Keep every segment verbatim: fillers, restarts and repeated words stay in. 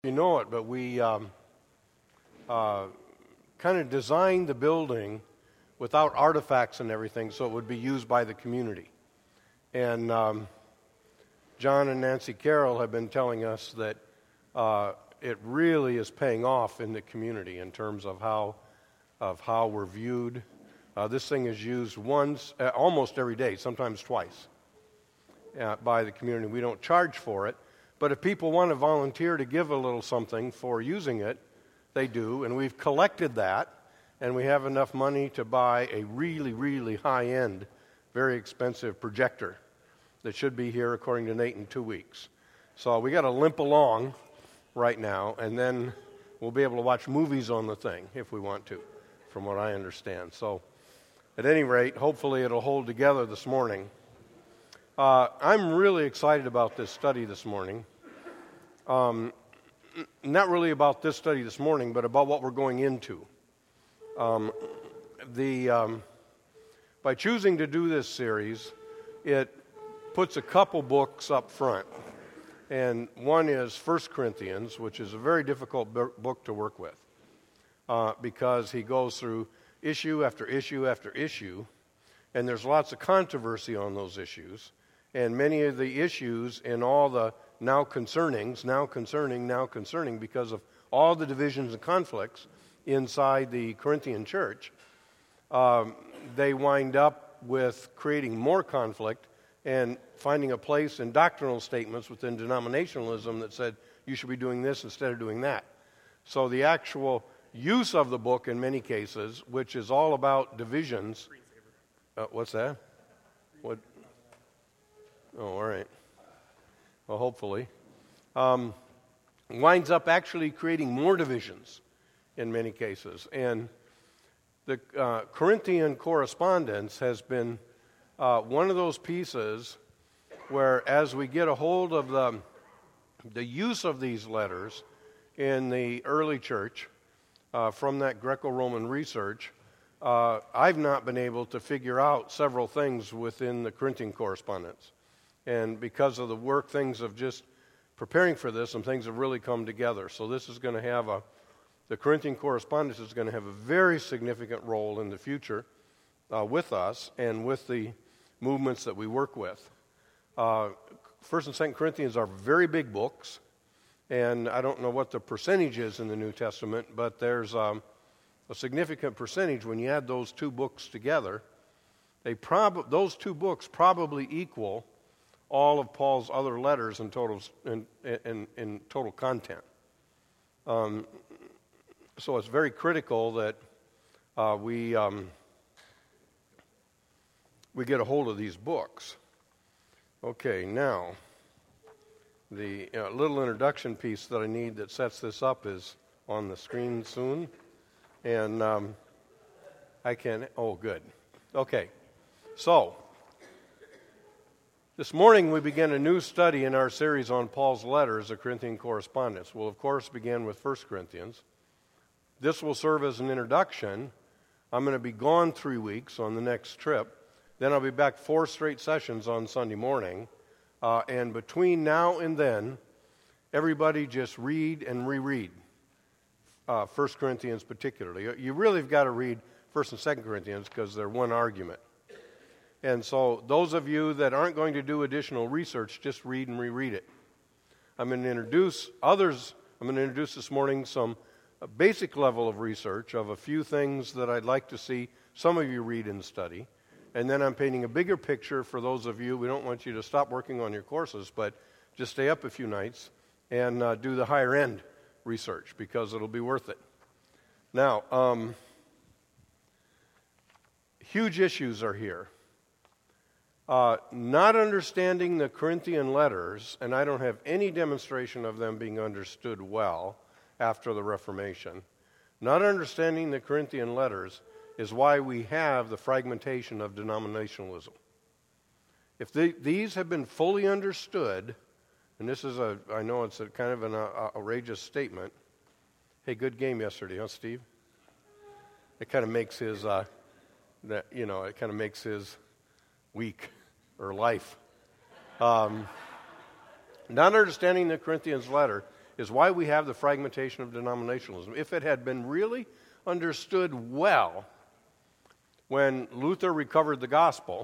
You know it, but we um, uh, kind of designed the building without artifacts and everything so it would be used by the community. And um, John and Nancy Carroll have been telling us that uh, it really is paying off in the community in terms of how of how we're viewed. Uh, this thing is used once, uh, almost every day, sometimes twice, uh, by the community. We don't charge for it. But if people want to volunteer to give a little something for using it, they do. And we've collected that, and we have enough money to buy a really, really high-end, very expensive projector that should be here, according to Nate, in two weeks. So we got to limp along right now, and then we'll be able to watch movies on the thing if we want to, from what I understand. So at any rate, hopefully it'll hold together this morning. Uh, I'm really excited about this study this morning. Um, not really about this study this morning, but about what we're going into. Um, the um, by choosing to do this series, it puts a couple books up front. And one is First Corinthians, which is a very difficult book to work with uh, because he goes through issue after issue after issue, and there's lots of controversy on those issues. And many of the issues in all the now concernings, now concerning, now concerning, because of all the divisions and conflicts inside the Corinthian church, um, they wind up with creating more conflict and finding a place in doctrinal statements within denominationalism that said you should be doing this instead of doing that. So the actual use of the book in many cases, which is all about divisions, uh, what's that? What? Oh, all right. Well, hopefully. Um, winds up actually creating more divisions in many cases. And the uh, Corinthian correspondence has been uh, one of those pieces where as we get a hold of the, the use of these letters in the early church uh, from that Greco-Roman research, uh, I've not been able to figure out several things within the Corinthian correspondence. And because of the work, things of just preparing for this, some things have really come together. So this is going to have a, the Corinthian correspondence is going to have a very significant role in the future uh, with us and with the movements that we work with. Uh, First and Second Corinthians are very big books, and I don't know what the percentage is in the New Testament, but there's um, a significant percentage when you add those two books together. They prob- those two books probably equal all of Paul's other letters in total in, in, in total content. Um, so it's very critical that uh, we um, we get a hold of these books. Okay, now the uh, little introduction piece that I need that sets this up is on the screen soon, and um, I can. Oh, good. Okay, so. This morning we begin a new study in our series on Paul's letters, the Corinthian correspondence. We'll, of course, begin with First Corinthians. This will serve as an introduction. I'm going to be gone three weeks on the next trip. Then I'll be back four straight sessions on Sunday morning. Uh, and between now and then, everybody just read and reread uh, First Corinthians particularly. You really have got to read First and Second Corinthians because they're one argument. And so those of you that aren't going to do additional research, just read and reread it. I'm going to introduce others. I'm going to introduce this morning some a basic level of research of a few things that I'd like to see some of you read and study. And then I'm painting a bigger picture for those of you. We don't want you to stop working on your courses, but just stay up a few nights and uh, do the higher end research because it'll be worth it. Now, um, huge issues are here. Uh, not understanding the Corinthian letters, and I don't have any demonstration of them being understood well after the Reformation, not understanding the Corinthian letters is why we have the fragmentation of denominationalism. If the, these have been fully understood, and this is a, I know it's a kind of an uh, outrageous statement. Hey, good game yesterday, huh, Steve? It kind of makes his, uh, that you know, it kind of makes his week or life. Um, not understanding the Corinthians letter is why we have the fragmentation of denominationalism. If it had been really understood well when Luther recovered the gospel,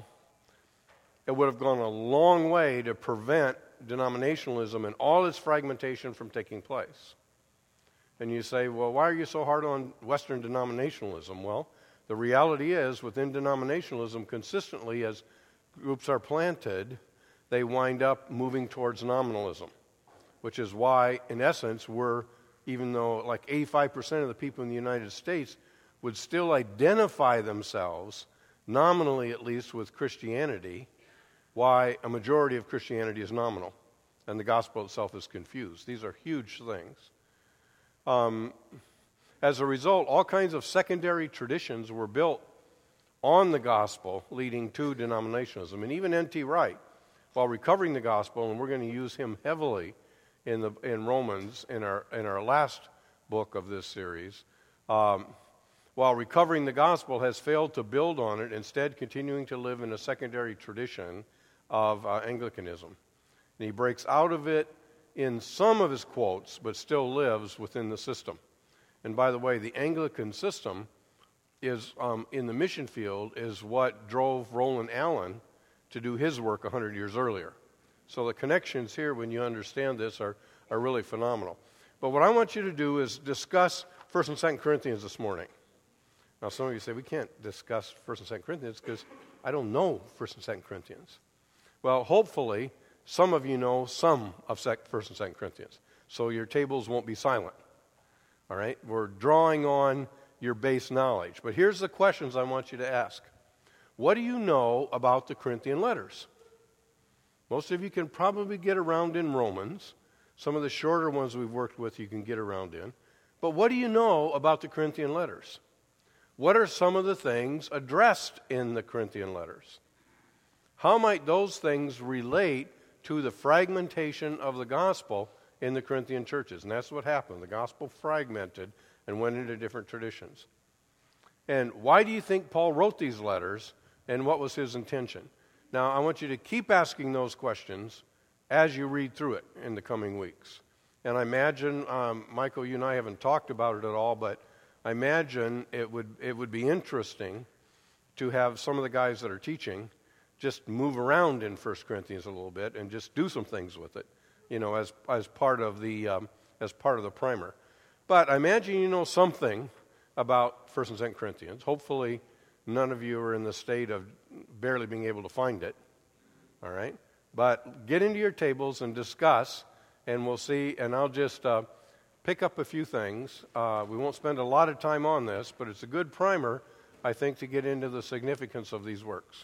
it would have gone a long way to prevent denominationalism and all its fragmentation from taking place. And you say, well, why are you so hard on Western denominationalism? Well, the reality is, within denominationalism, consistently as groups are planted, they wind up moving towards nominalism, which is why, in essence, we're, even though like eighty-five percent of the people in the United States would still identify themselves, nominally at least, with Christianity, why a majority of Christianity is nominal, and the gospel itself is confused. These are huge things. Um, as a result, all kinds of secondary traditions were built on the gospel, leading to denominationalism. And even N T Wright, while recovering the gospel, and we're going to use him heavily in the in Romans in our in our last book of this series, um, while recovering the gospel, has failed to build on it, instead continuing to live in a secondary tradition of uh, Anglicanism. And he breaks out of it in some of his quotes, but still lives within the system. And by the way, the Anglican system is um, in the mission field is what drove Roland Allen to do his work one hundred years earlier. So the connections here, when you understand this, are, are really phenomenal. But what I want you to do is discuss First and Second Corinthians this morning. Now, some of you say, we can't discuss First and Second Corinthians because I don't know First and Second Corinthians. Well, hopefully, some of you know some of First and Second Corinthians, so your tables won't be silent. All right? We're drawing on your base knowledge. But here's the questions I want you to ask. What do you know about the Corinthian letters? Most of you can probably get around in Romans. Some of the shorter ones we've worked with you can get around in. But what do you know about the Corinthian letters? What are some of the things addressed in the Corinthian letters? How might those things relate to the fragmentation of the gospel in the Corinthian churches? And that's what happened. The gospel fragmented and went into different traditions. And why do you think Paul wrote these letters, and what was his intention? Now, I want you to keep asking those questions as you read through it in the coming weeks. And I imagine, um, Michael, you and I haven't talked about it at all, but I imagine it would it would be interesting to have some of the guys that are teaching just move around in First Corinthians a little bit and just do some things with it, you know, as as part of the um, as part of the primer. But I imagine you know something about First and Second Corinthians. Hopefully, none of you are in the state of barely being able to find it. All right, but get into your tables and discuss, and we'll see. And I'll just uh, pick up a few things. Uh, we won't spend a lot of time on this, but it's a good primer, I think, to get into the significance of these works.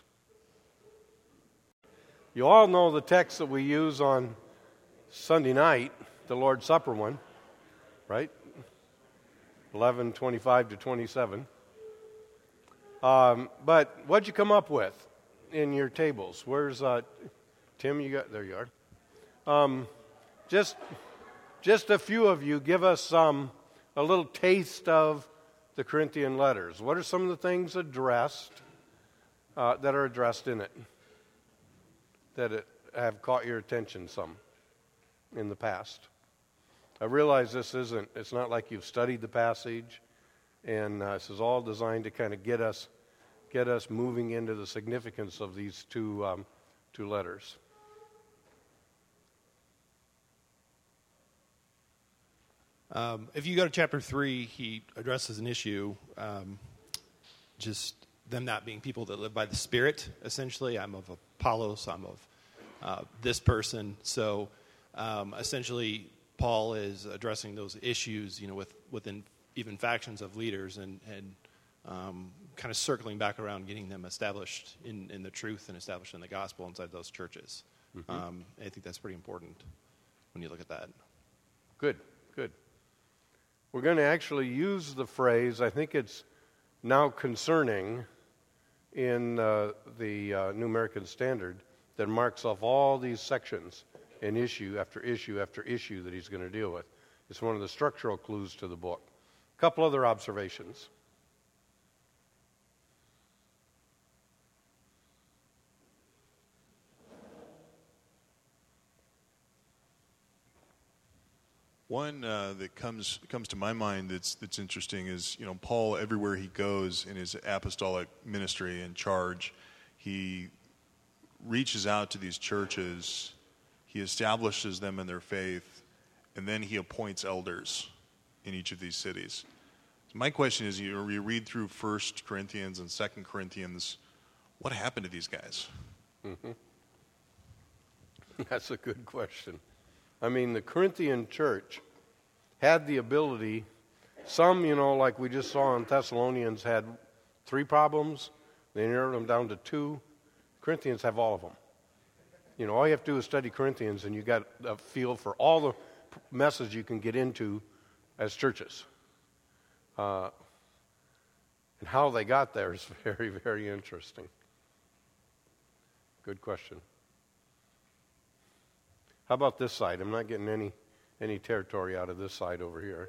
You all know the text that we use on Sunday night, the Lord's Supper one, right? eleven twenty-five to twenty-seven. Um, but what'd you come up with in your tables? Where's uh, Tim? You got there. You are. Um, just, just a few of you give us um, a little taste of the Corinthian letters. What are some of the things addressed uh, that are addressed in it? That it have caught your attention some in the past. I realize this isn't, it's not like you've studied the passage, and uh, this is all designed to kind of get us get us moving into the significance of these two um, two letters. Um, if you go to chapter three, he addresses an issue, um, just them not being people that live by the Spirit, essentially. I'm of Apollos, I'm of uh, this person. So um, essentially, Paul is addressing those issues, you know, with within even factions of leaders, and, and um, kind of circling back around, getting them established in, in the truth and established in the gospel inside those churches. Mm-hmm. Um, I think that's pretty important when you look at that. Good, good. We're going to actually use the phrase, I think it's now concerning, in uh, the uh, New American Standard, that marks off all these sections in issue after issue after issue that he's going to deal with. It's one of the structural clues to the book. A couple other observations. One uh, that comes comes to my mind that's that's interesting is, you know, Paul, everywhere he goes in his apostolic ministry and charge, he reaches out to these churches, he establishes them in their faith, and then he appoints elders in each of these cities. So my question is, you, you read through First Corinthians and Second Corinthians, what happened to these guys? Mm-hmm. That's a good question. I mean, the Corinthian church had the ability, some, you know, like we just saw in Thessalonians, had three problems. They narrowed them down to two. Corinthians have all of them. You know, all you have to do is study Corinthians, and you got a feel for all the message you can get into as churches. Uh, and how they got there is very, very interesting. Good question. How about this side? I'm not getting any any territory out of this side over here.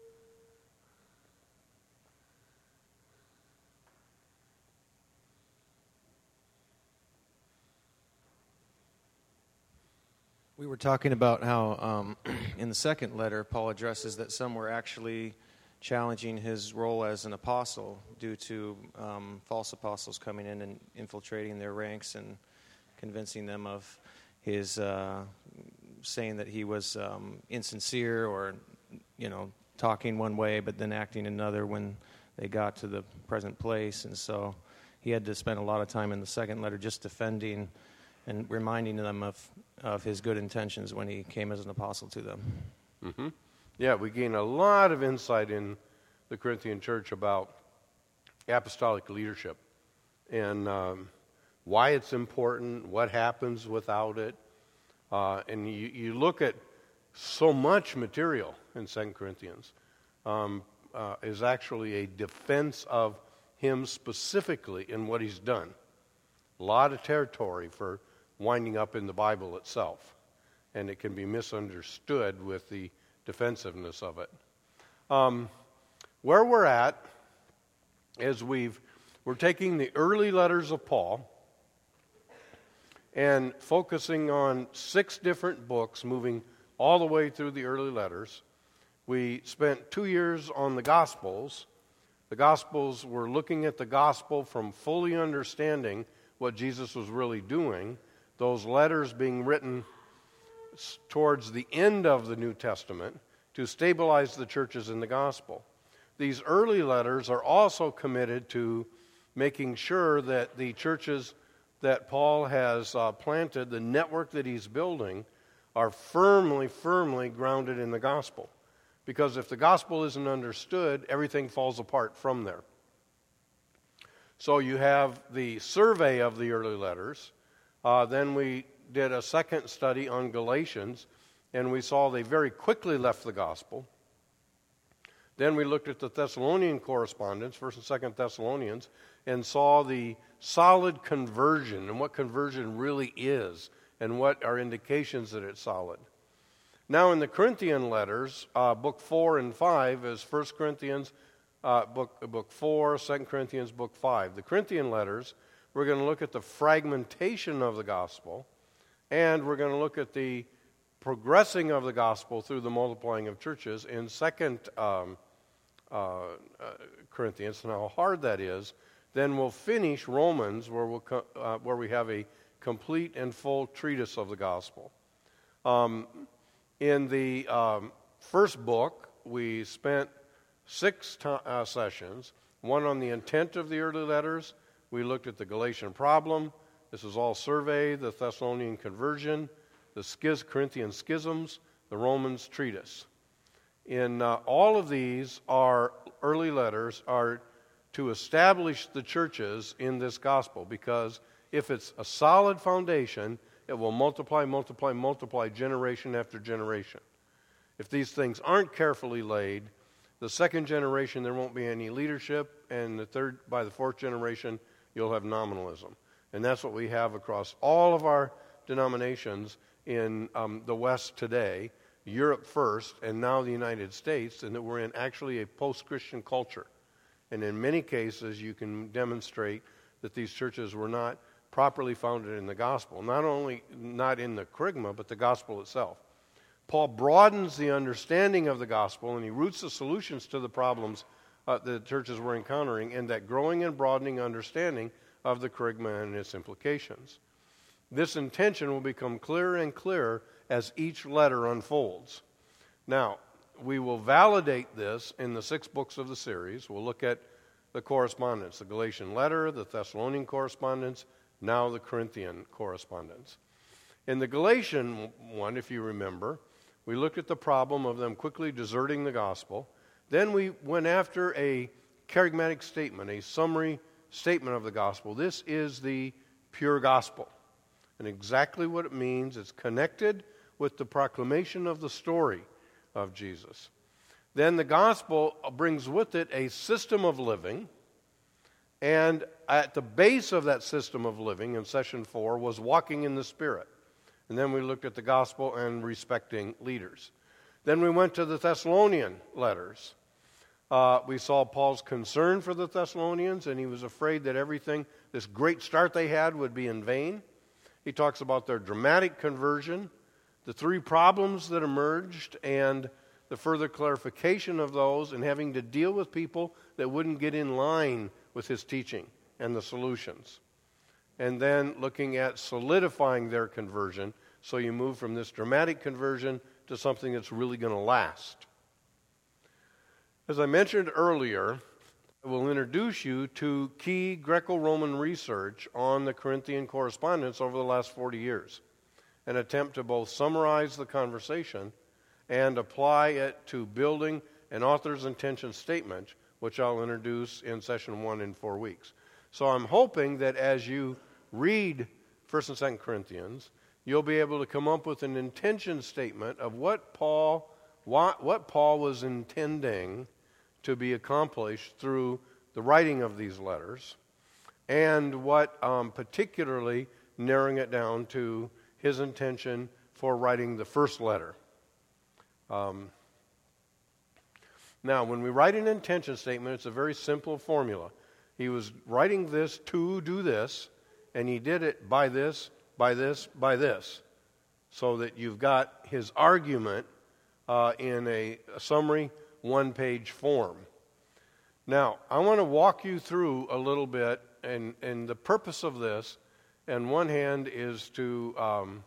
We were talking about how um, in the second letter, Paul addresses that some were actually challenging his role as an apostle due to um, false apostles coming in and infiltrating their ranks and convincing them of his uh, saying that he was um, insincere or, you know, talking one way but then acting another when they got to the present place. And so he had to spend a lot of time in the second letter just defending and reminding them of, of his good intentions when he came as an apostle to them. Mm-hmm. Yeah, we gain a lot of insight in the Corinthian church about apostolic leadership and um, why it's important, what happens without it. Uh, and you, you look at so much material in Second Corinthians um, uh, is actually a defense of him specifically in what he's done. A lot of territory for winding up in the Bible itself, and it can be misunderstood with the defensiveness of it. Um, where we're at is we've we're taking the early letters of Paul and focusing on six different books, moving all the way through the early letters. We spent two years on the Gospels. The Gospels were looking at the Gospel from fully understanding what Jesus was really doing, those letters being written towards the end of the New Testament to stabilize the churches in the Gospel. These early letters are also committed to making sure that the churches that Paul has uh, planted, the network that he's building, are firmly, firmly grounded in the gospel. Because if the gospel isn't understood, everything falls apart from there. So you have the survey of the early letters. Uh, then we did a second study on Galatians, and we saw they very quickly left the gospel. Then we looked at the Thessalonian correspondence, First and Second Thessalonians, and saw the solid conversion and what conversion really is and what are indications that it's solid. Now in the Corinthian letters, uh, book four and five is First Corinthians, uh, book, book four, Second Corinthians, book five. The Corinthian letters, we're going to look at the fragmentation of the gospel, and we're going to look at the progressing of the gospel through the multiplying of churches in Second um, uh, uh, Corinthians, and how hard that is. Then we'll finish Romans, where we'll co- uh, where we have a complete and full treatise of the gospel. Um, in the um, first book, we spent six to- uh, sessions, one on the intent of the early letters. We looked at the Galatian problem. This is all survey, the Thessalonian conversion, the schiz- Corinthian schisms, the Romans treatise. In uh, all of these, our early letters are to establish the churches in this gospel, because if it's a solid foundation, it will multiply, multiply, multiply generation after generation. If these things aren't carefully laid, the second generation there won't be any leadership, and the third, by the fourth generation, you'll have nominalism. And that's what we have across all of our denominations in um, the West today, Europe first, and now the United States, and that we're in actually a post-Christian culture. And in many cases, you can demonstrate that these churches were not properly founded in the gospel. Not only not in the kerygma, but the gospel itself. Paul broadens the understanding of the gospel, and he roots the solutions to the problems uh, the churches were encountering in that growing and broadening understanding of the kerygma and its implications. This intention will become clearer and clearer as each letter unfolds. Now, we will validate this in the six books of the series. We'll look at the correspondence, the Galatian letter, the Thessalonian correspondence, now the Corinthian correspondence. In the Galatian one, if you remember, we looked at the problem of them quickly deserting the gospel. Then we went after a kerygmatic statement, a summary statement of the gospel. This is the pure gospel. And exactly what it means, it's connected with the proclamation of the story of Jesus. Then the gospel brings with it a system of living, and at the base of that system of living in session four was walking in the Spirit. And then we looked at the gospel and respecting leaders. Then we went to the Thessalonian letters. Uh, we saw Paul's concern for the Thessalonians, and he was afraid that everything, this great start they had, would be in vain. He talks about their dramatic conversion, the three problems that emerged, and the further clarification of those, and having to deal with people that wouldn't get in line with his teaching and the solutions. And then looking at solidifying their conversion, so you move from this dramatic conversion to something that's really going to last. As I mentioned earlier, I will introduce you to key Greco-Roman research on the Corinthian correspondence over the last forty years, an attempt to both summarize the conversation and apply it to building an author's intention statement, which I'll introduce in session one in four weeks. So I'm hoping that as you read First and Second Corinthians, you'll be able to come up with an intention statement of what Paul, what, what Paul was intending to be accomplished through the writing of these letters, and what um, particularly narrowing it down to his intention for writing the first letter. Um, now, when we write an intention statement, it's a very simple formula. He was writing this to do this, and he did it by this, by this, by this, so that you've got his argument uh, in a, a summary, one-page form. Now, I want to walk you through a little bit, and, and the purpose of this, on one hand, is to um,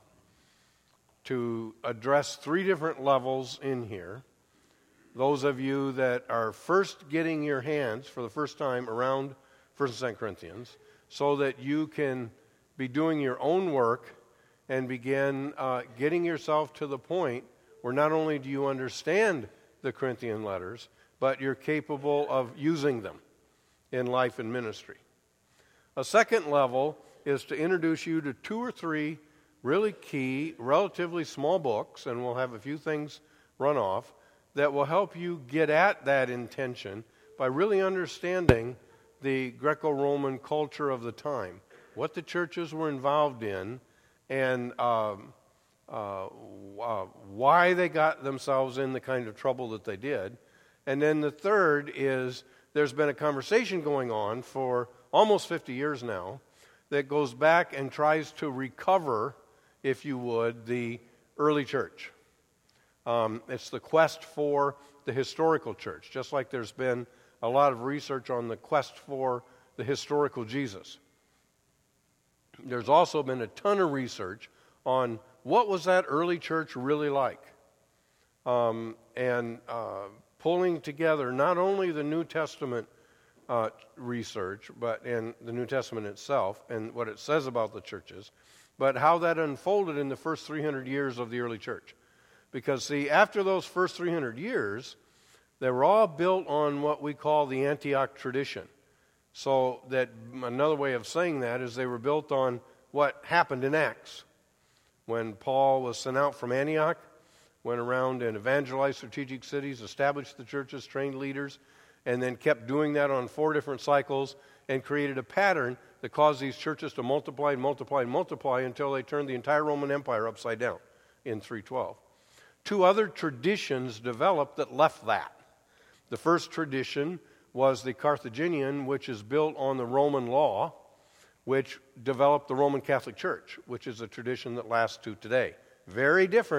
to address three different levels in here. Those of you that are first getting your hands for the first time around First and Second Corinthians, so that you can be doing your own work and begin uh, getting yourself to the point where not only do you understand the Corinthian letters, but you're capable of using them in life and ministry. A second level is to introduce you to two or three really key, relatively small books, and we'll have a few things run off, that will help you get at that intention by really understanding the Greco-Roman culture of the time, what the churches were involved in, and um, uh, uh, why they got themselves in the kind of trouble that they did. And then the third is there's been a conversation going on for almost fifty years now that goes back and tries to recover, if you would, the early church. Um, it's the quest for the historical church, just like there's been a lot of research on the quest for the historical Jesus. There's also been a ton of research on what was that early church really like. Um, and uh, pulling together not only the New Testament uh, research, but in the New Testament itself and what it says about the churches, but how that unfolded in the first three hundred years of the early church. Because, see, after those first three hundred years, they were all built on what we call the Antioch tradition. So that another way of saying that is they were built on what happened in Acts. When Paul was sent out from Antioch, went around and evangelized strategic cities, established the churches, trained leaders, and then kept doing that on four different cycles and created a pattern that caused these churches to multiply and multiply and multiply until they turned the entire Roman Empire upside down in three twelve. Two other traditions developed that left that. The first tradition was the Carthaginian, which is built on the Roman law, which developed the Roman Catholic Church, which is a tradition that lasts to today. Very different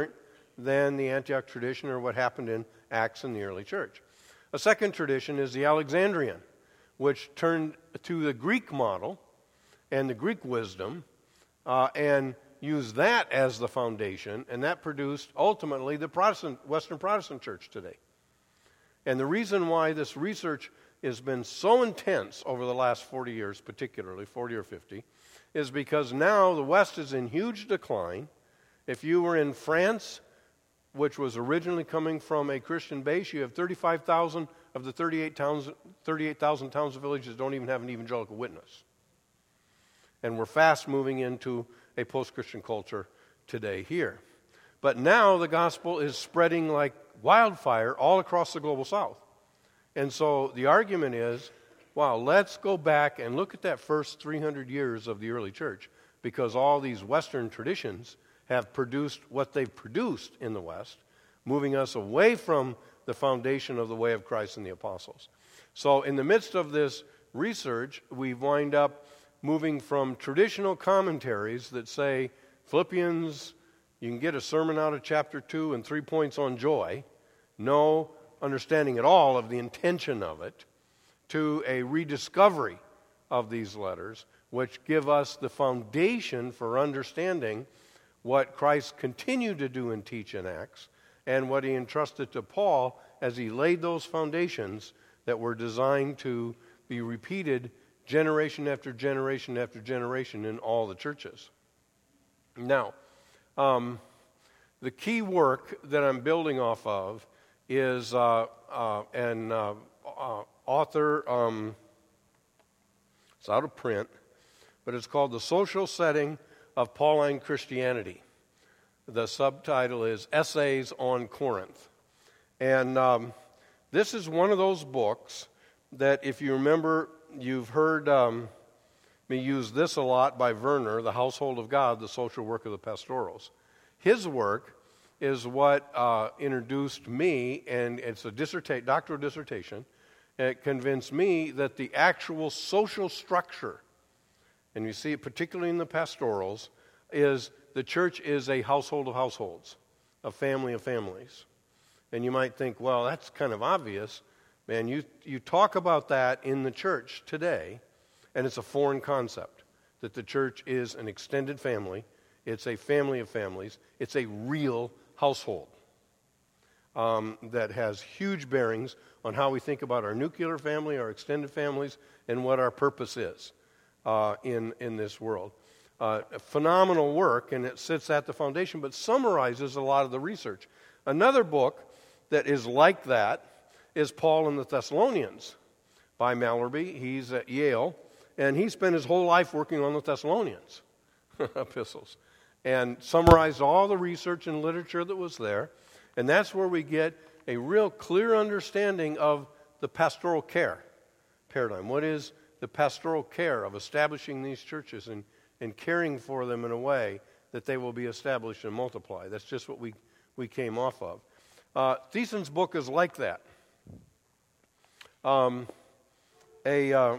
than the Antioch tradition or what happened in Acts in the early church. A second tradition is the Alexandrian, which turned to the Greek model and the Greek wisdom uh, and used that as the foundation, and that produced ultimately the Protestant, Western Protestant church today. And the reason why this research has been so intense over the last forty years, particularly forty or fifty, is because now the West is in huge decline. If you were in France, which was originally coming from a Christian base, you have thirty-five thousand of the thirty-eight towns, thirty-eight thousand towns and villages don't even have an evangelical witness. And we're fast moving into a post-Christian culture today here. But now the gospel is spreading like wildfire all across the global south. And so the argument is, wow, let's go back and look at that first three hundred years of the early church, because all these Western traditions have produced what they've produced in the West, moving us away from the foundation of the way of Christ and the apostles. So in the midst of this research, we wind up moving from traditional commentaries that say Philippians, you can get a sermon out of chapter two and three points on joy, no understanding at all of the intention of it, to a rediscovery of these letters, which give us the foundation for understanding what Christ continued to do and teach in Acts, and what he entrusted to Paul as he laid those foundations that were designed to be repeated generation after generation after generation in all the churches. Now, um, the key work that I'm building off of is uh, uh, an uh, uh, author, um, it's out of print, but it's called The Social Setting of Pauline Christianity. The subtitle is Essays on Corinth. And um, this is one of those books that, if you remember, you've heard um, me use this a lot by Werner, The Household of God, the Social Work of the Pastorals. His work is what uh, introduced me, and it's a disserta- doctoral dissertation, and it convinced me that the actual social structure, and you see it particularly in the pastorals, is the church is a household of households, a family of families. And you might think, well, that's kind of obvious. Man, you, you talk about that in the church today, and it's a foreign concept, that the church is an extended family. It's a family of families. It's a real household um, that has huge bearings on how we think about our nuclear family, our extended families, and what our purpose is uh, in, in this world. Uh, phenomenal work, and it sits at the foundation, but summarizes a lot of the research. Another book that is like that is Paul and the Thessalonians by Mallerby. He's at Yale, and he spent his whole life working on the Thessalonians epistles and summarized all the research and literature that was there. And that's where we get a real clear understanding of the pastoral care paradigm. What is the pastoral care of establishing these churches and, and caring for them in a way that they will be established and multiply? That's just what we, we came off of. Uh, Thiessen's book is like that. Um, a uh,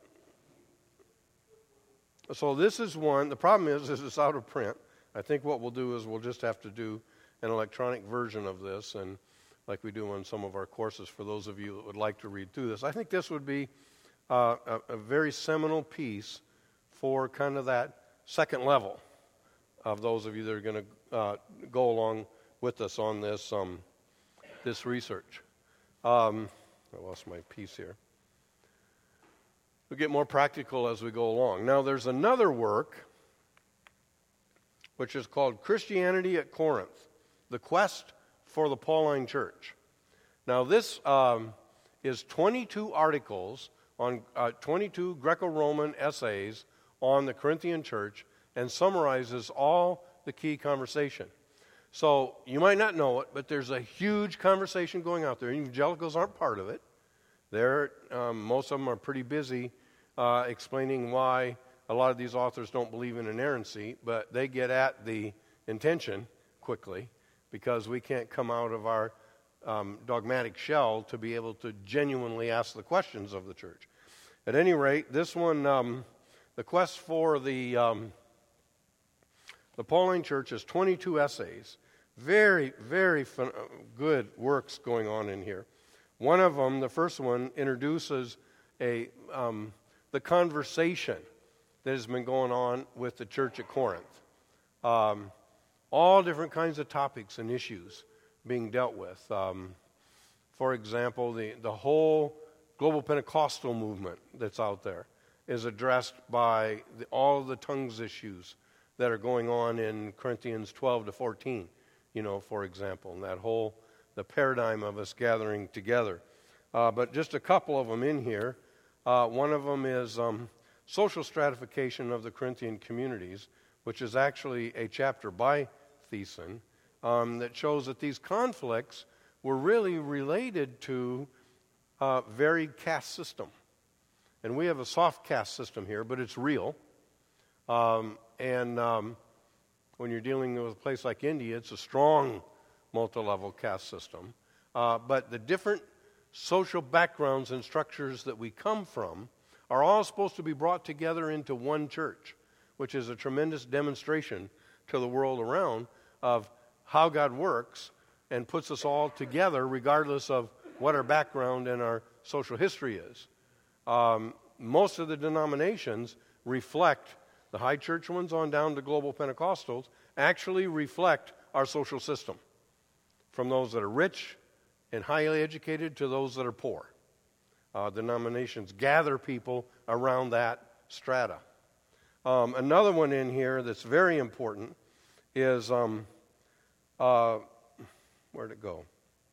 so this is one. The problem is, is it's out of print. I think what we'll do is we'll just have to do an electronic version of this, and like we do on some of our courses for those of you that would like to read through this. I think this would be uh, a, a very seminal piece for kind of that second level of those of you that are going to uh, go along with us on this um, this research. Um, I lost my piece here. We'll get more practical as we go along. Now, there's another work which is called Christianity at Corinth, The Quest for the Pauline Church. Now, this um, is twenty-two articles on uh, twenty-two Greco-Roman essays on the Corinthian church and summarizes all the key conversation. So you might not know it, but there's a huge conversation going out there. Evangelicals aren't part of it. They're, um, most of them are pretty busy uh, explaining why a lot of these authors don't believe in inerrancy, but they get at the intention quickly because we can't come out of our um, dogmatic shell to be able to genuinely ask the questions of the church. At any rate, this one, um, the quest for the um, the Pauline Church is twenty-two essays very, very fun, good works going on in here. One of them, the first one, introduces a um, the conversation that has been going on with the church at Corinth. Um, all different kinds of topics and issues being dealt with. Um, for example, the, the whole global Pentecostal movement that's out there is addressed by the, all of the tongues issues that are going on in Corinthians twelve to fourteen, you know, for example, and that whole, the paradigm of us gathering together. Uh, but just a couple of them in here. Uh, one of them is um, social stratification of the Corinthian communities, which is actually a chapter by Thiessen, um, that shows that these conflicts were really related to a varied caste system. And we have a soft caste system here, but it's real. Um, and um, when you're dealing with a place like India, it's a strong multi-level caste system. Uh, but the different social backgrounds and structures that we come from are all supposed to be brought together into one church, which is a tremendous demonstration to the world around of how God works and puts us all together regardless of what our background and our social history is. Um, most of the denominations reflect, the high church ones on down to global Pentecostals, actually reflect our social system, from those that are rich and highly educated to those that are poor. Uh, denominations gather people around that strata. Um, another one in here that's very important is, um, uh, where'd it go?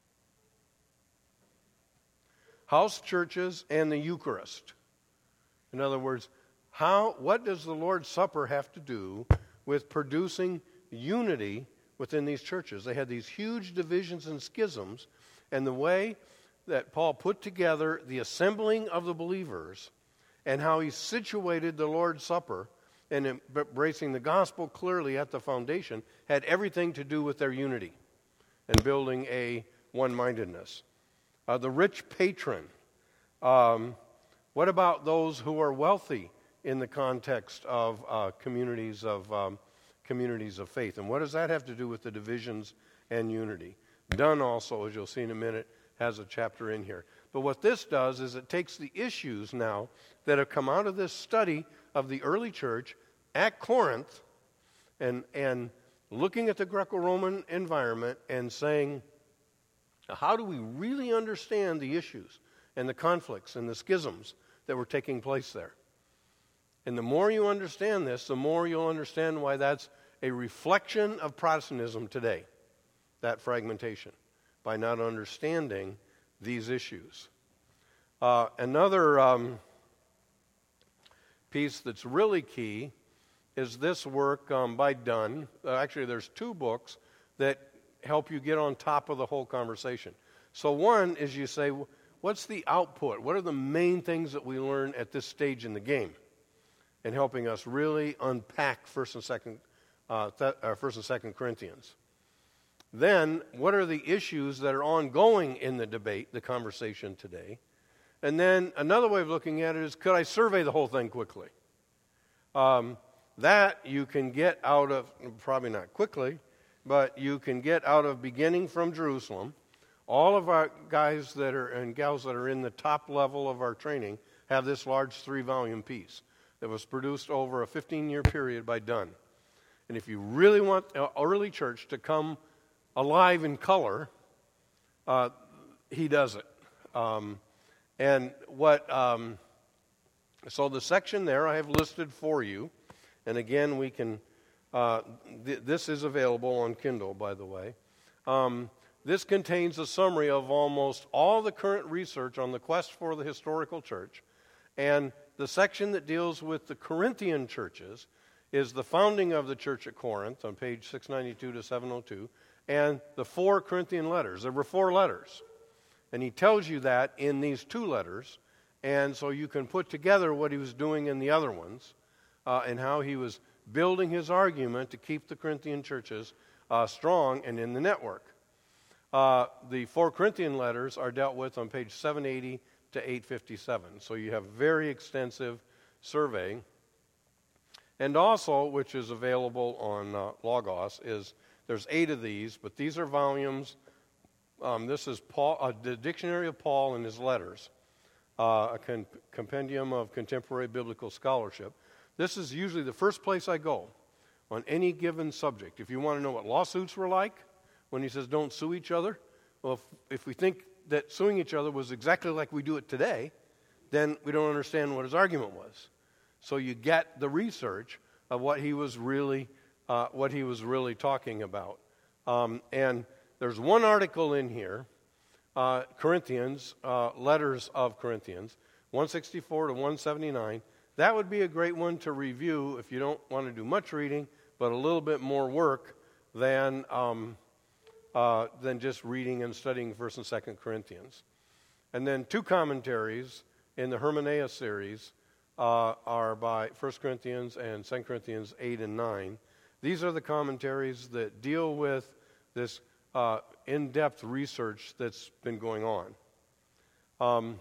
House churches and the Eucharist. In other words, how, what does the Lord's Supper have to do with producing unity within these churches? They had these huge divisions and schisms, and the way that Paul put together the assembling of the believers and how he situated the Lord's Supper and embracing the gospel clearly at the foundation had everything to do with their unity and building a one-mindedness. Uh, the rich patron. Um, what about those who are wealthy in the context of uh, communities of um, communities of faith? And what does that have to do with the divisions and unity? Dunn also, as you'll see in a minute, has a chapter in here. But what this does is it takes the issues now that have come out of this study of the early church at Corinth and, and looking at the Greco-Roman environment and saying, how do we really understand the issues and the conflicts and the schisms that were taking place there? And the more you understand this, the more you'll understand why that's a reflection of Protestantism today, that fragmentation, by not understanding these issues. Uh, another um, piece that's really key is this work um, by Dunn. Uh, actually, there's two books that help you get on top of the whole conversation. So one is you say, what's the output? What are the main things that we learn at this stage in the game? And helping us really unpack First and Second, uh, th- uh, First and Second Corinthians. Then, what are the issues that are ongoing in the debate, the conversation today? And then another way of looking at it is, could I survey the whole thing quickly? Um, that you can get out of, probably not quickly, but you can get out of beginning from Jerusalem. All of our guys that are and gals that are in the top level of our training have this large three-volume piece that was produced over a fifteen-year period by Dunn. And if you really want early church to come alive in color, uh, he does it. Um, and what, um, so the section there I have listed for you, and again we can, uh, th- this is available on Kindle, by the way. Um, this contains a summary of almost all the current research on the quest for the historical church, and the section that deals with the Corinthian churches is the founding of the church at Corinth on page six ninety-two to seven oh two, and the four Corinthian letters. There were four letters. And he tells you that in these two letters. And so you can put together what he was doing in the other ones uh, and how he was building his argument to keep the Corinthian churches uh, strong and in the network. Uh, the four Corinthian letters are dealt with on page seven eighty to eight fifty-seven. So you have very extensive survey. And also, which is available on uh, Logos, is There's eight of these, but these are volumes. Um, this is Paul, uh, the Dictionary of Paul and his letters, uh, a con- compendium of contemporary biblical scholarship. This is usually the first place I go on any given subject. If you want to know what lawsuits were like, when he says don't sue each other, well, if, if we think that suing each other was exactly like we do it today, then we don't understand what his argument was. So you get the research of what he was really, uh, what he was really talking about. Um, and there's one article in here, uh, Corinthians, uh, letters of Corinthians, one sixty-four to one seventy-nine. That would be a great one to review if you don't want to do much reading, but a little bit more work than um, uh, than just reading and studying First and Second Corinthians. And then two commentaries in the Hermeneia series uh, are by First Corinthians and Second Corinthians eight and nine. These are the commentaries that deal with this uh, in-depth research that's been going on. Um,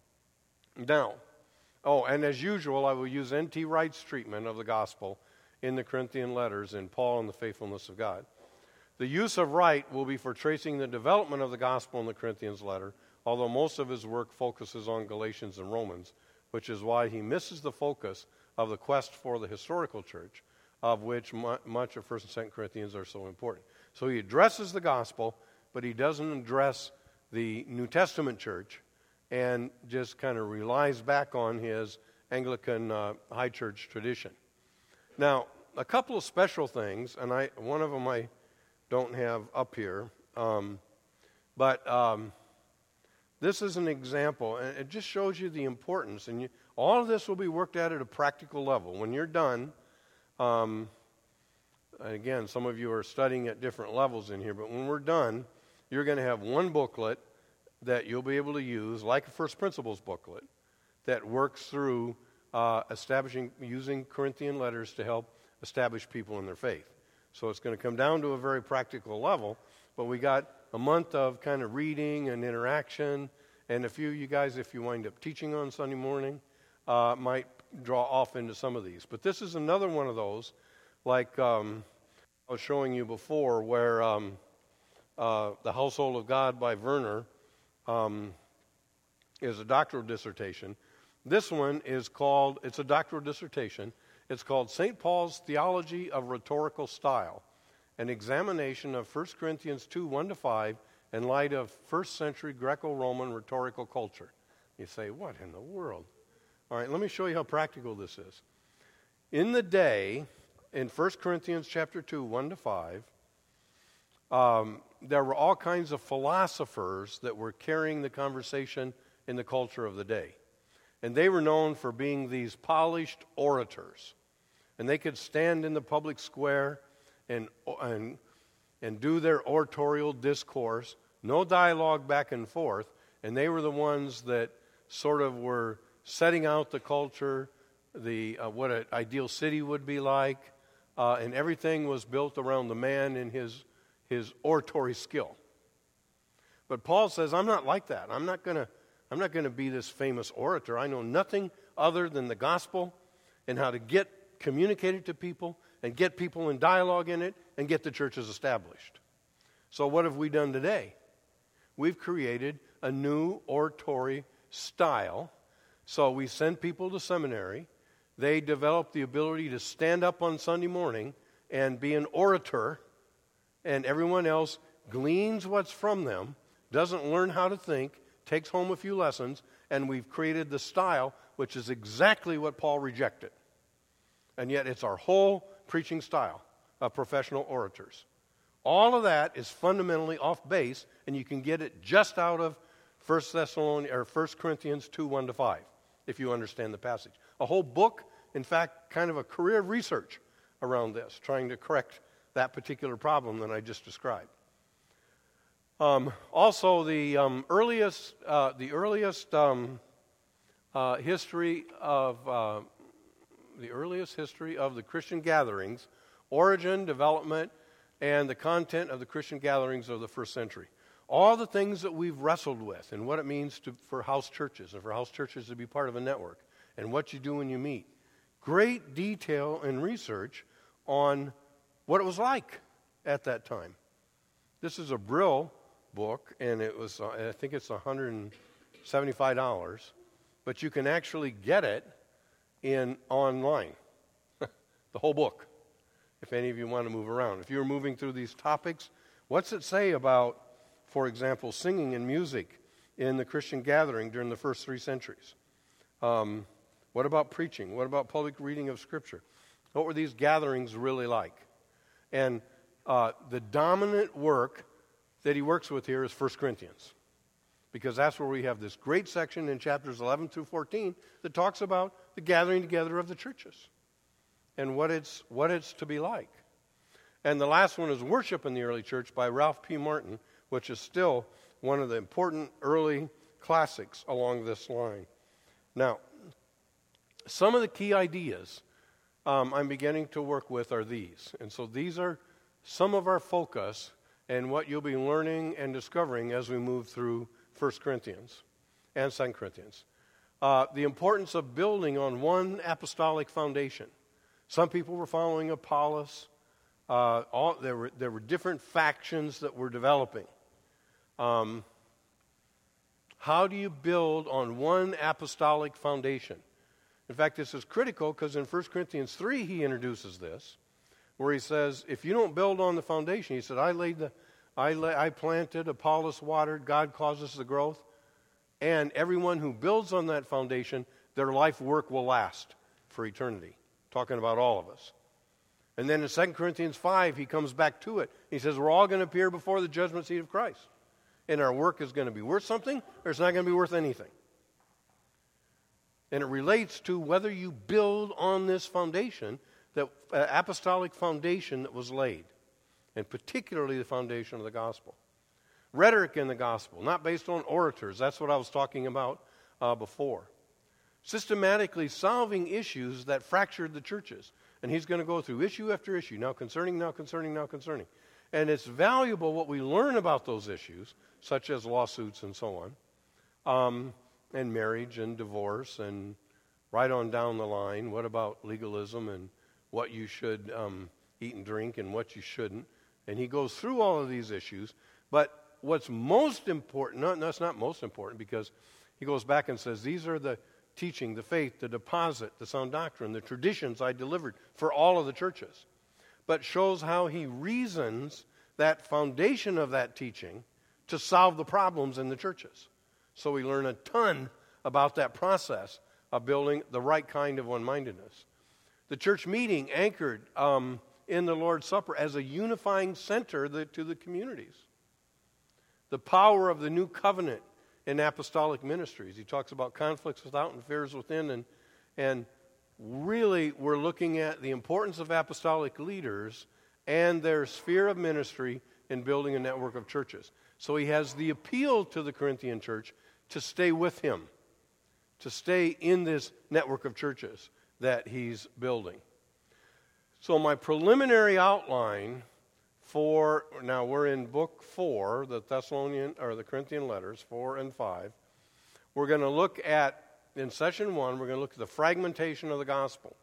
now, oh, and as usual, I will use N T Wright's treatment of the gospel in the Corinthian letters in Paul and the Faithfulness of God. The use of Wright will be for tracing the development of the gospel in the Corinthians letter, although most of his work focuses on Galatians and Romans, which is why he misses the focus of the quest for the historical church, of which mu- much of First and Second Corinthians are so important. So he addresses the gospel, but he doesn't address the New Testament church, and just kind of relies back on his Anglican uh, high church tradition. Now, a couple of special things, and I one of them I don't have up here, um, but um, this is an example, and it just shows you the importance. And you, all of this will be worked at at a practical level. When you're done, um, again, some of you are studying at different levels in here, but when we're done, you're going to have one booklet that you'll be able to use, like a First Principles booklet, that works through uh, establishing, using Corinthian letters to help establish people in their faith. So it's going to come down to a very practical level, but we got a month of kind of reading and interaction, and a few of you guys, if you wind up teaching on Sunday morning, uh, might draw off into some of these. But this is another one of those, like um, I was showing you before, where um, uh, The Household of God by Werner um, is a doctoral dissertation. This one is called, it's a doctoral dissertation, it's called Saint Paul's Theology of Rhetorical Style, an examination of First Corinthians two, one to five in light of first century Greco-Roman rhetorical culture. You say, what in the world? All right, let me show you how practical this is. In the day, in First Corinthians chapter two, one to five, um, there were all kinds of philosophers that were carrying the conversation in the culture of the day. And they were known for being these polished orators. And they could stand in the public square and, and, and do their oratorial discourse, no dialogue back and forth, and they were the ones that sort of were setting out the culture, the uh, what an ideal city would be like, uh, and everything was built around the man and his, his oratory skill. But Paul says, I'm not like that. I'm not going to I'm not going to be this famous orator. I know nothing other than the gospel and how to get communicated to people and get people in dialogue in it and get the churches established. So what have we done today? We've created a new oratory style. So we send people to seminary. They develop the ability to stand up on Sunday morning and be an orator, and everyone else gleans what's from them, doesn't learn how to think, takes home a few lessons, and we've created the style which is exactly what Paul rejected. And yet it's our whole preaching style of professional orators. All of that is fundamentally off base, and you can get it just out of First Thessalonians or First Corinthians two, one to five, if you understand the passage. A whole book, in fact, kind of a career of research around this, trying to correct that particular problem that I just described. Um, also, the um, earliest, uh, the earliest um, uh, history of uh, the earliest history of the Christian gatherings, origin, development, and the content of the Christian gatherings of the first century. All the things that we've wrestled with, and what it means to, for house churches, and for house churches to be part of a network, and what you do when you meet. Great detail and research on what it was like at that time. This is a Brill book, and it was uh, I think it's one hundred seventy-five dollars, but you can actually get it in online, the whole book, if any of you want to move around. If you're moving through these topics, what's it say about, for example, singing and music in the Christian gathering during the first three centuries? Um, what about preaching? What about public reading of Scripture? What were these gatherings really like? And uh, the dominant work that he works with here is First Corinthians, because that's where we have this great section in chapters eleven through fourteen that talks about the gathering together of the churches and what it's what it's to be like. And the last one is Worship in the Early Church by Ralph P. Martin, which is still one of the important early classics along this line. Now, some of the key ideas um, I'm beginning to work with are these. And so these are some of our focus and what you'll be learning and discovering as we move through First Corinthians and Second Corinthians. Uh, the importance of building on one apostolic foundation. Some people were following Apollos. Uh, all, there were there were different factions that were developing. Um, how do you build on one apostolic foundation? In fact, this is critical because in First Corinthians three he introduces this, where he says, if you don't build on the foundation, he said, I laid the, I, lay, I planted, Apollos watered, God causes the growth, and everyone who builds on that foundation, their life work will last for eternity. Talking about all of us. And then in Second Corinthians five, he comes back to it. He says, we're all going to appear before the judgment seat of Christ. And our work is going to be worth something, or it's not going to be worth anything. And it relates to whether you build on this foundation, that uh, apostolic foundation that was laid, and particularly the foundation of the gospel. Rhetoric in the gospel, not based on orators. That's what I was talking about uh, before. Systematically solving issues that fractured the churches. And he's going to go through issue after issue, now concerning, now concerning, now concerning. And it's valuable what we learn about those issues, such as lawsuits and so on, um, and marriage and divorce, and right on down the line, what about legalism and what you should um, eat and drink and what you shouldn't. And he goes through all of these issues. But what's most important, no, that's not most important, because he goes back and says, these are the teaching, the faith, the deposit, the sound doctrine, the traditions I delivered for all of the churches. But shows how he reasons that foundation of that teaching to solve the problems in the churches. So we learn a ton about that process of building the right kind of one-mindedness. The church meeting anchored um, in the Lord's Supper as a unifying center the, to the communities. The power of the new covenant in apostolic ministries. He talks about conflicts without and fears within, and and really we're looking at the importance of apostolic leaders and their sphere of ministry in building a network of churches. So he has the appeal to the Corinthian church to stay with him, to stay in this network of churches that he's building. So my preliminary outline for, now we're in book four, the Thessalonian, or the Corinthian letters, four and five. We're going to look at, in session one, we're going to look at the fragmentation of the gospel.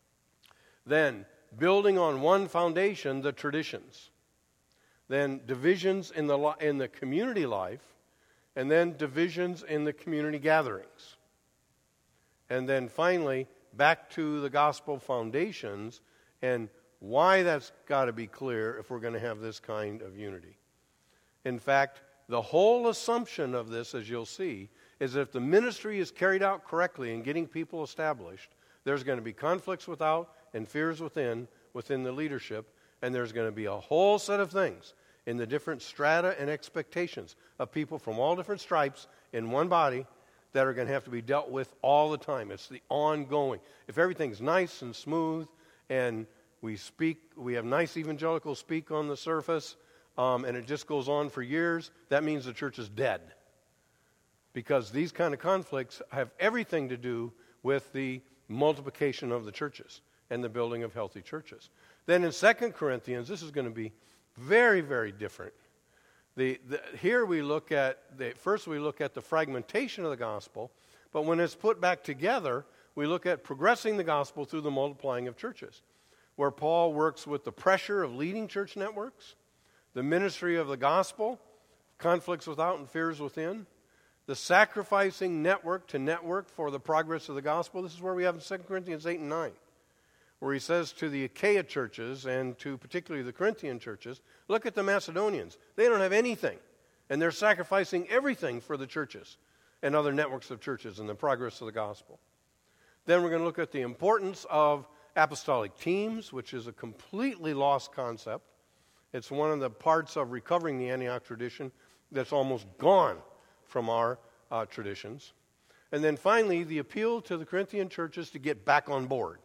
Then, building on one foundation, the traditions. Then, divisions in the, in the community life. And then, divisions in the community gatherings. And then, finally, back to the gospel foundations and why that's got to be clear if we're going to have this kind of unity. In fact, the whole assumption of this, as you'll see, is that if the ministry is carried out correctly in getting people established, there's going to be conflicts without and fears within, within the leadership, and there's going to be a whole set of things in the different strata and expectations of people from all different stripes in one body that are going to have to be dealt with all the time. It's the ongoing. If everything's nice and smooth and we speak, we have nice evangelicals speak on the surface, um, and it just goes on for years, that means the church is dead. Because these kind of conflicts have everything to do with the multiplication of the churches and the building of healthy churches. Then in Second Corinthians, this is going to be very, very different. The, the, here we look at, the, first we look at the fragmentation of the gospel, but when it's put back together, we look at progressing the gospel through the multiplying of churches. where Paul works with the pressure of leading church networks, the ministry of the gospel, conflicts without and fears within, the sacrificing network to network for the progress of the gospel. This is where we have in Second Corinthians eight and nine, where he says to the Achaia churches and to particularly the Corinthian churches, look at the Macedonians. They don't have anything, and they're sacrificing everything for the churches and other networks of churches and the progress of the gospel. Then we're going to look at the importance of apostolic teams, which is a completely lost concept. It's one of the parts of recovering the Antioch tradition that's almost gone from our uh, traditions. And then finally, the appeal to the Corinthian churches to get back on board,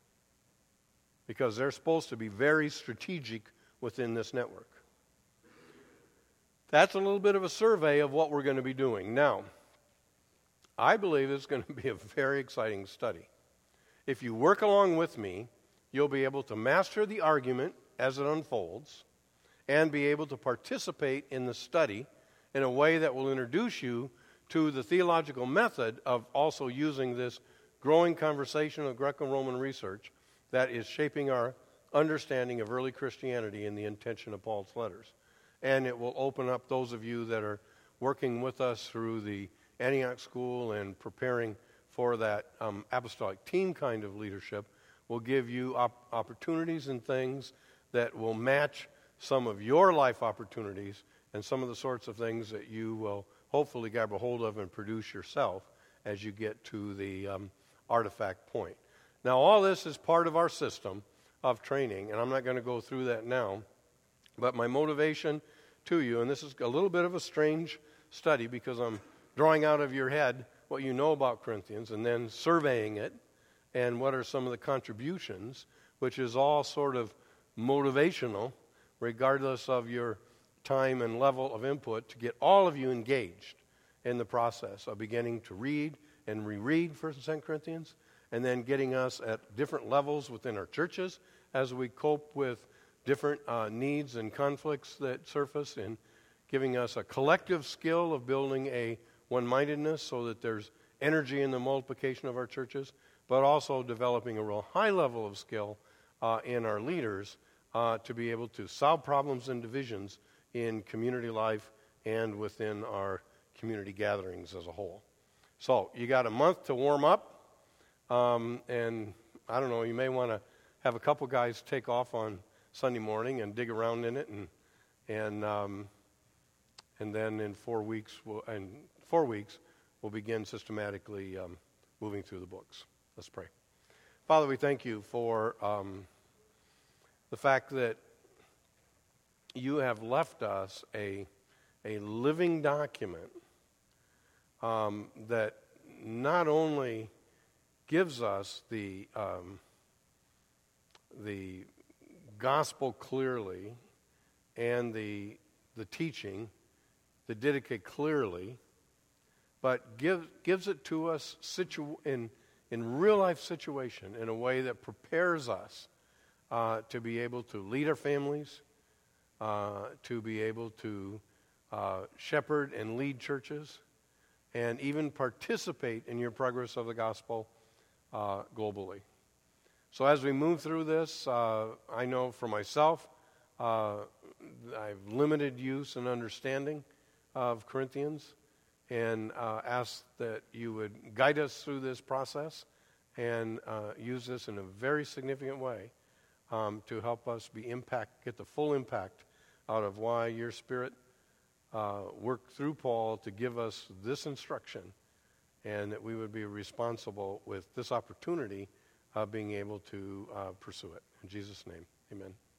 because they're supposed to be very strategic within this network. That's a little bit of a survey of what we're going to be doing. Now, I believe it's going to be a very exciting study. If you work along with me, you'll be able to master the argument as it unfolds and be able to participate in the study in a way that will introduce you to the theological method of also using this growing conversation of Greco-Roman research that is shaping our understanding of early Christianity and the intention of Paul's letters. And it will open up those of you that are working with us through the Antioch School and preparing for that um, apostolic team kind of leadership, will give you op- opportunities and things that will match some of your life opportunities and some of the sorts of things that you will hopefully grab a hold of and produce yourself as you get to the um, artifact point. Now, all this is part of our system of training, and I'm not going to go through that now, but my motivation to you, and this is a little bit of a strange study because I'm drawing out of your head what you know about Corinthians and then surveying it and what are some of the contributions, which is all sort of motivational regardless of your time and level of input, to get all of you engaged in the process of beginning to read and reread First and Second Corinthians, and then getting us at different levels within our churches as we cope with different uh, needs and conflicts that surface, and giving us a collective skill of building a one-mindedness so that there's energy in the multiplication of our churches, but also developing a real high level of skill uh, in our leaders uh, to be able to solve problems and divisions in community life and within our community gatherings as a whole. So you got a month to warm up, um, and I don't know, you may want to have a couple guys take off on Sunday morning and dig around in it, and and um, and then in four weeks, we'll, and four weeks, we'll begin systematically um, moving through the books. Let's pray. Father, we thank you for um, the fact that you have left us a a living document um, that not only gives us the um, the gospel clearly and the the teaching, the Didache clearly, but give, gives it to us situ- in in real life situation in a way that prepares us uh, to be able to lead our families, uh, to be able to uh, shepherd and lead churches, and even participate in your progress of the gospel uh, globally. So as we move through this, uh, I know for myself, uh, I have limited use and understanding of Corinthians, and uh, ask that you would guide us through this process and uh, use this in a very significant way um, to help us be impact, get the full impact out of why your Spirit uh, worked through Paul to give us this instruction, and that we would be responsible with this opportunity of being able to uh, pursue it. In Jesus' name, amen.